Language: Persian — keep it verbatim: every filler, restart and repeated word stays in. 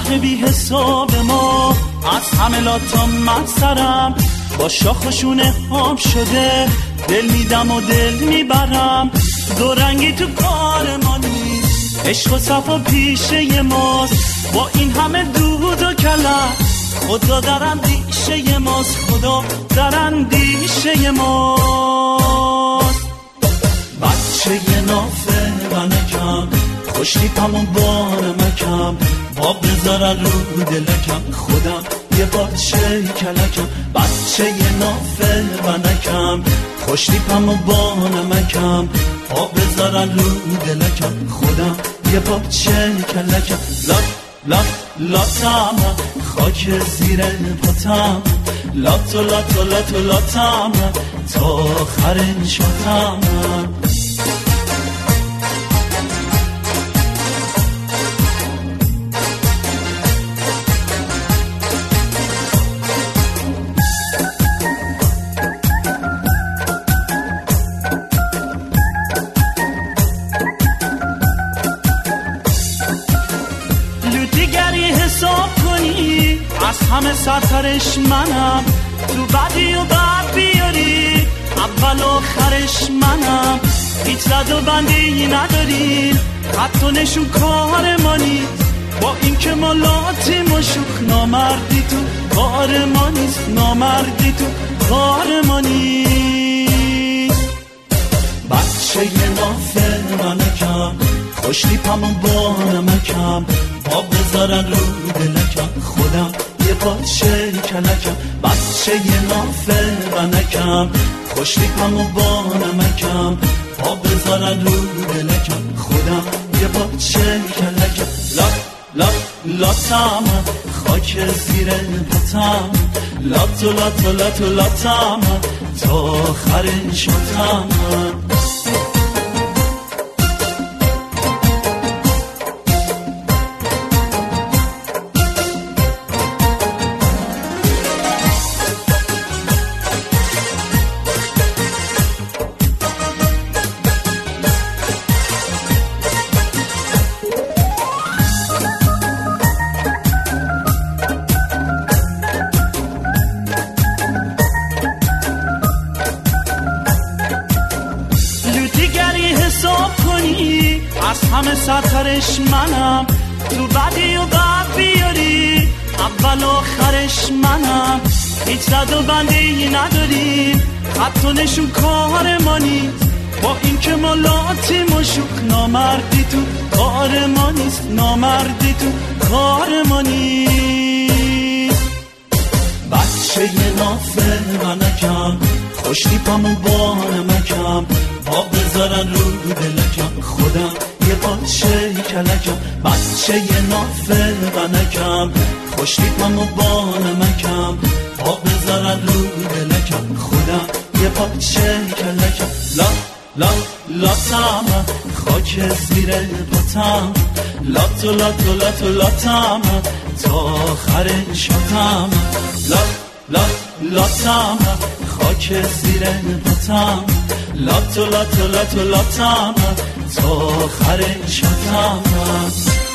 بحر بی حساب ما، از همه لاتام من سرم با شاخشونه آب شده، دل میدم و دل میبرم، دو رنگی تو کار ما نیست، عشق و صفا پیشه ماست، با این همه دود و کلم خدا در اندیشه ماست، خدا در اندیشه ماست. بچه نافه و نکم خوشی پمون بار مکم، با بذارن رو دلکم، خودم یه بچه کلکم. بچه نافه و نکم خوشی پمون بار مکم، با بذارن رو دلکم، خودم یه بچه کلکم. لات لات لاتم خاک زیر پاتم، لاتو لاتو لاتو لاتم تا آخر نشاتم. حساب کنی از همه سرترش منم، تو بدی و بد بیاری اول آخرش منم، هیچ رد و بندی نداری، خط و نشون کار ما نیست، با این که ما لاتیم و شوخ، نامردی تو کار ما نیست، نامردی تو کار ما نیست. بچه نافه منکم خوشی پمون با نمکم، با بذارن رو دلکم، خودم یه پاچه کلکم. بچه نافه ونکم خوشی پمون با نمکم، با بذارن رو دلکم، خودم یه پاچه کلکم. لات لات لاتم خاک زیر پاتم، لاتو لاتو لاتو لاتم تا آخر نشاتم. حساب کنی از همه سرترش منم، تو بدی و بد بیاری اول آخرش منم، هیچ رد و بندی نداری، خط و نشون کار ما نیست، با این که ما لاتیم و شوخ، نامردی تو کار ما نیست، نامردی تو کار ما نیست. بچه نافه ونکم خوشی پمون با نمکم، با بذارن رو دلکم، خودم یه پاچه کلکم. بچه نافه ونکم خوشی پمون با نمکم، با بذارن رو دلکم، خودم یه پاچه کلکم. لات لات لاتم خاک زیر پاتم، لاتو لاتو لاتو لاتم تا آخر نشاتم. لات لات لاتم خاک زیر پاتم، لاتو لاتو لاتو لاتم تا آخر نشاتم.